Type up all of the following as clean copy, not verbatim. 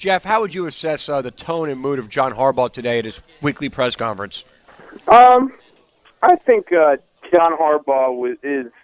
Jeff, how would you assess the tone and mood of John Harbaugh today at his weekly press conference? I think John Harbaugh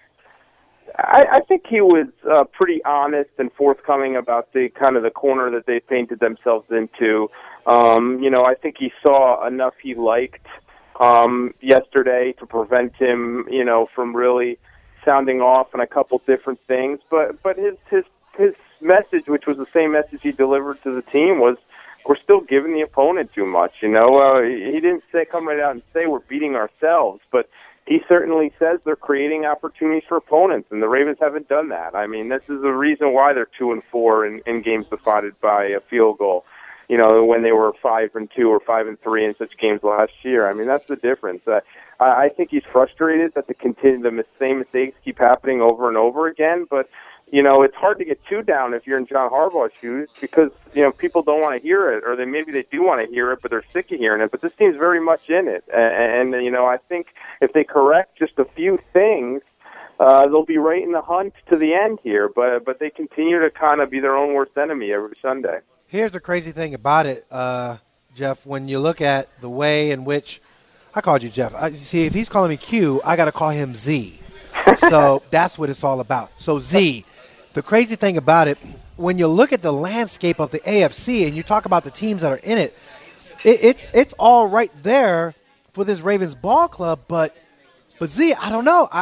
I think he was pretty honest and forthcoming about the kind of the corner that they painted themselves into. I think he saw enough he liked yesterday to prevent him, from really sounding off on a couple different things. But his message, which was the same message he delivered to the team, was we're still giving the opponent too much. He didn't come right out and say we're beating ourselves, but he certainly says they're creating opportunities for opponents, and the Ravens haven't done that. I mean, this is the reason why they're 2-4 in games decided by a field goal. When they were 5-2 or 5-3 in such games last year. I mean, that's the difference. I think he's frustrated that the same mistakes keep happening over and over again. But it's hard to get too down if you're in John Harbaugh's shoes because people don't want to hear it, or maybe they do want to hear it, but they're sick of hearing it. But this team's very much in it, and I think if they correct just a few things, they'll be right in the hunt to the end here. But they continue to kind of be their own worst enemy every Sunday. Here's the crazy thing about it, Jeff. When you look at the way in which I called you Jeff. See, if he's calling me Q, I got to call him Z. So that's what it's all about. So Z, the crazy thing about it, when you look at the landscape of the AFC and you talk about the teams that are in it, it's all right there for this Ravens ball club. But Z, I don't know.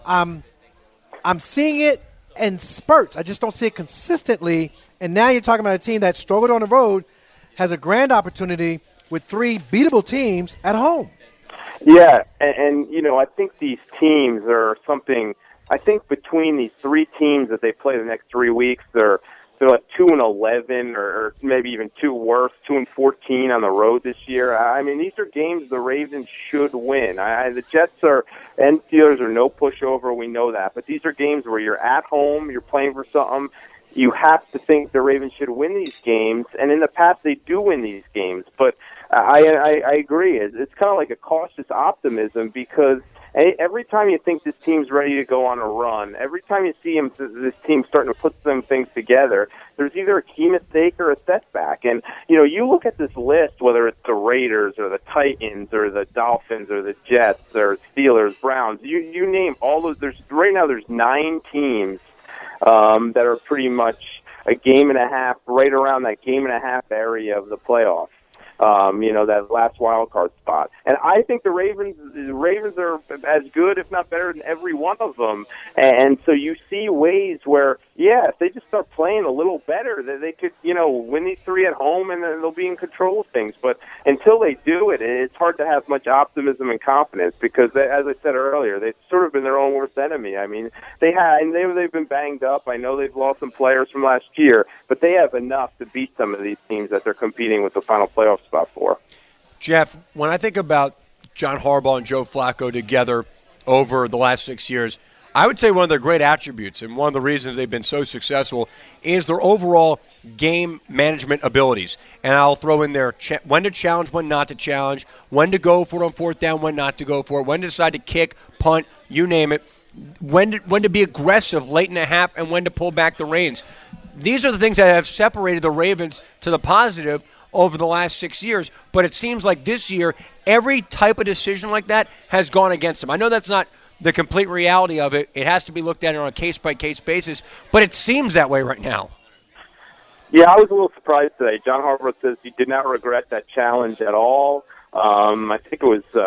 I'm seeing it in spurts. I just don't see it consistently. And now you're talking about a team that struggled on the road, has a grand opportunity with 3 beatable teams at home. Yeah, and I think these teams are something. I think between these 3 teams that they play the next 3 weeks, they're like 2-11, or maybe even 2 worse, 2-14 on the road this year. I mean, these are games the Ravens should win. The Jets and Steelers are no pushover. We know that, but these are games where you're at home, you're playing for something. You have to think the Ravens should win these games, and in the past they do win these games. But I agree. It's kind of like a cautious optimism because every time you think this team's ready to go on a run, every time you see this team starting to put some things together, there's either a key mistake or a setback. And, you look at this list, whether it's the Raiders or the Titans or the Dolphins or the Jets or Steelers, Browns, you name all those. Right now there's 9 teams that are pretty much a game and a half, right around that game and a half area of the playoffs. That last wild card spot. And I think the Ravens are as good, if not better, than every one of them. And so you see ways where, if they just start playing a little better, they could, win these 3 at home and then they'll be in control of things. But until they do it, it's hard to have much optimism and confidence because, as I said earlier, they've sort of been their own worst enemy. I mean, they've been banged up. I know they've lost some players from last year, but they have enough to beat some of these teams that they're competing with the final playoff spot for. Jeff, when I think about John Harbaugh and Joe Flacco together over the last 6 years, I would say one of their great attributes and one of the reasons they've been so successful is their overall game management abilities. And I'll throw in there when to challenge, when not to challenge, when to go for it on 4th down, when not to go for it, when to decide to kick, punt, you name it, when to be aggressive late in the half, and when to pull back the reins. These are the things that have separated the Ravens to the positive over the last 6 years, but it seems like this year, every type of decision like that has gone against them. I know that's not the complete reality of it. It has to be looked at on a case-by-case basis, but it seems that way right now. Yeah, I was a little surprised today. John Harbaugh says he did not regret that challenge at all. I think it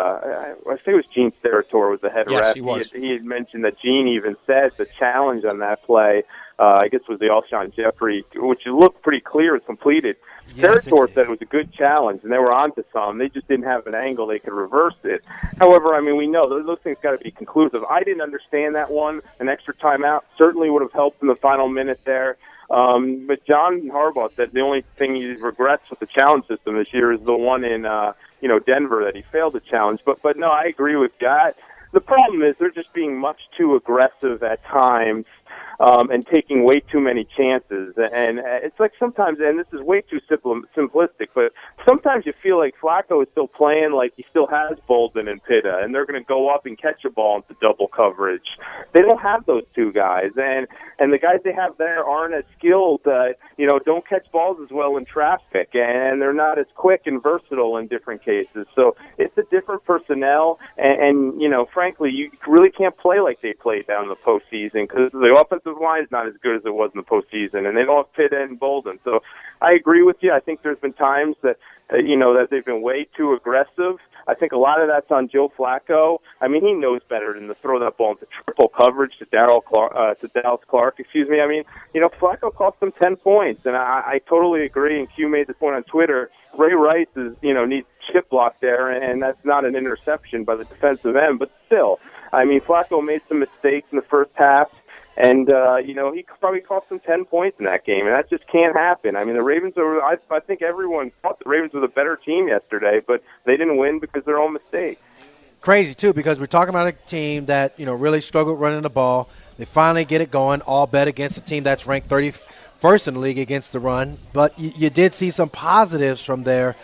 was Gene Steratore was the head ref. He had mentioned that Gene even said the challenge on that play, I guess was the Alshon Jeffrey, which looked pretty clear, was completed. Yes, Steratore said it was a good challenge, and they were onto some. They just didn't have an angle they could reverse it. However, I mean, we know those things got to be conclusive. I didn't understand that one. An extra timeout certainly would have helped in the final minute there. But John Harbaugh said the only thing he regrets with the challenge system this year is the one in Denver that he failed to challenge. But no, I agree with that. The problem is they're just being much too aggressive at times. and taking way too many chances. And it's like sometimes, and this is way too simplistic, but sometimes you feel like Flacco is still playing like he still has Bolden and Pitta, and they're going to go up and catch a ball into double coverage. They don't have those two guys, and the guys they have there aren't as skilled, don't catch balls as well in traffic, and they're not as quick and versatile in different cases. So it's a different personnel, and frankly, you really can't play like they played down in the postseason because the offensive line is not as good as it was in the postseason, and they don't have Pitta and Bolden. So I agree with you. I think there's been times that that they've been way too aggressive. I think a lot of that's on Joe Flacco. I mean, he knows better than to throw that ball into triple coverage to Dallas Clark. I mean, Flacco cost them 10 points, and I totally agree. And Q made this point on Twitter. Ray Rice needs chip block there, and that's not an interception by the defensive end, but still, I mean, Flacco made some mistakes in the first half. And, he probably cost them 10 points in that game, and that just can't happen. I mean, the Ravens I think everyone thought the Ravens were the better team yesterday, but they didn't win because of their own mistakes. Crazy, too, because we're talking about a team that, really struggled running the ball. They finally get it going, all bet against a team that's ranked 31st in the league against the run. But you did see some positives from there.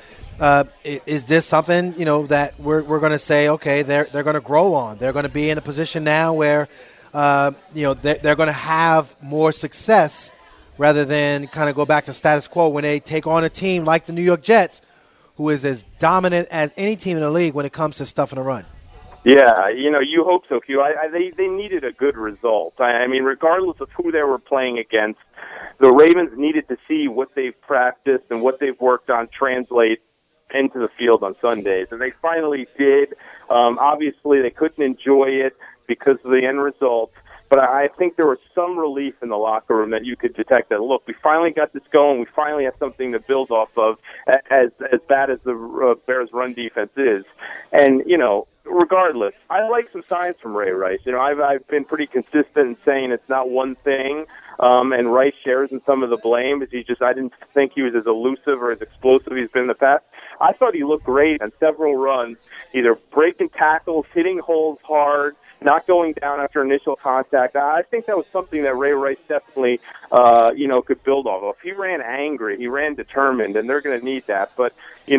Is this something, that we're going to say, okay, they're going to grow on? They're going to be in a position now where – they're going to have more success rather than kind of go back to status quo when they take on a team like the New York Jets, who is as dominant as any team in the league when it comes to stuffing a run. Yeah, you hope so, Q. They needed a good result. I mean, regardless of who they were playing against, the Ravens needed to see what they've practiced and what they've worked on translate into the field on Sundays, and they finally did. Obviously, they couldn't enjoy it because of the end result. But I think there was some relief in the locker room that you could detect that, look, we finally got this going. We finally have something to build off of as bad as the Bears' run defense is. And, regardless, I like some signs from Ray Rice. I've been pretty consistent in saying it's not one thing. And Rice shares in some of the blame. I didn't think he was as elusive or as explosive as he's been in the past. I thought he looked great on several runs, either breaking tackles, hitting holes hard, not going down after initial contact. I think that was something that Ray Rice definitely, could build off of. He ran angry. He ran determined, and they're going to need that. But,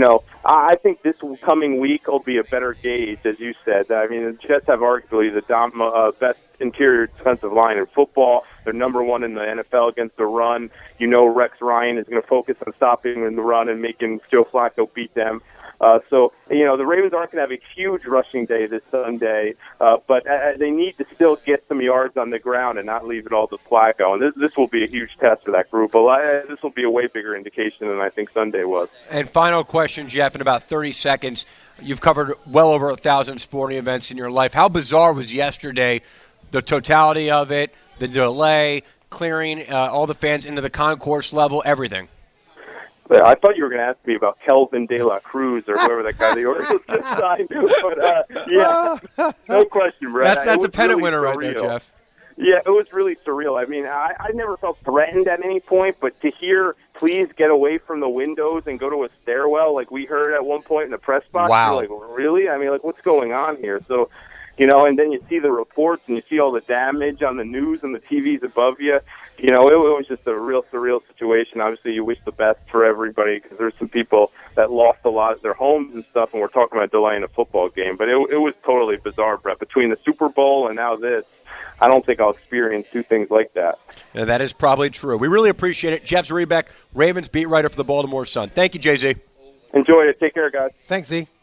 I think this coming week will be a better gauge, as you said. I mean, the Jets have arguably the best interior defensive line in football. They're number one in the NFL against the run. Rex Ryan is going to focus on stopping in the run and making Joe Flacco beat them. So the Ravens aren't going to have a huge rushing day this Sunday, but they need to still get some yards on the ground and not leave it all to Flacco. And this will be a huge test for that group. But this will be a way bigger indication than I think Sunday was. And final question, Jeff, in about 30 seconds. You've covered well over 1,000 sporting events in your life. How bizarre was yesterday, the totality of it, the delay, clearing all the fans into the concourse level, everything? I thought you were going to ask me about Kelvin De La Cruz or whoever that guy the Orioles just signed. But, no question, Brett. That's a pennant really winner surreal. right there, Jeff. Yeah, it was really surreal. I mean, I never felt threatened at any point, but to hear, please get away from the windows and go to a stairwell like we heard at one point in the press box, wow. You're like, really? I mean, what's going on here? So, and then you see the reports and you see all the damage on the news and the TVs above you. It was just a real surreal situation. Obviously, you wish the best for everybody because there's some people that lost a lot of their homes and stuff, and we're talking about delaying a football game. But it was totally bizarre, Brett. Between the Super Bowl and now this, I don't think I'll experience two things like that. Yeah, that is probably true. We really appreciate it. Jeff Zrebiec, Ravens beat writer for the Baltimore Sun. Thank you, Jay-Z. Enjoy it. Take care, guys. Thanks, Z.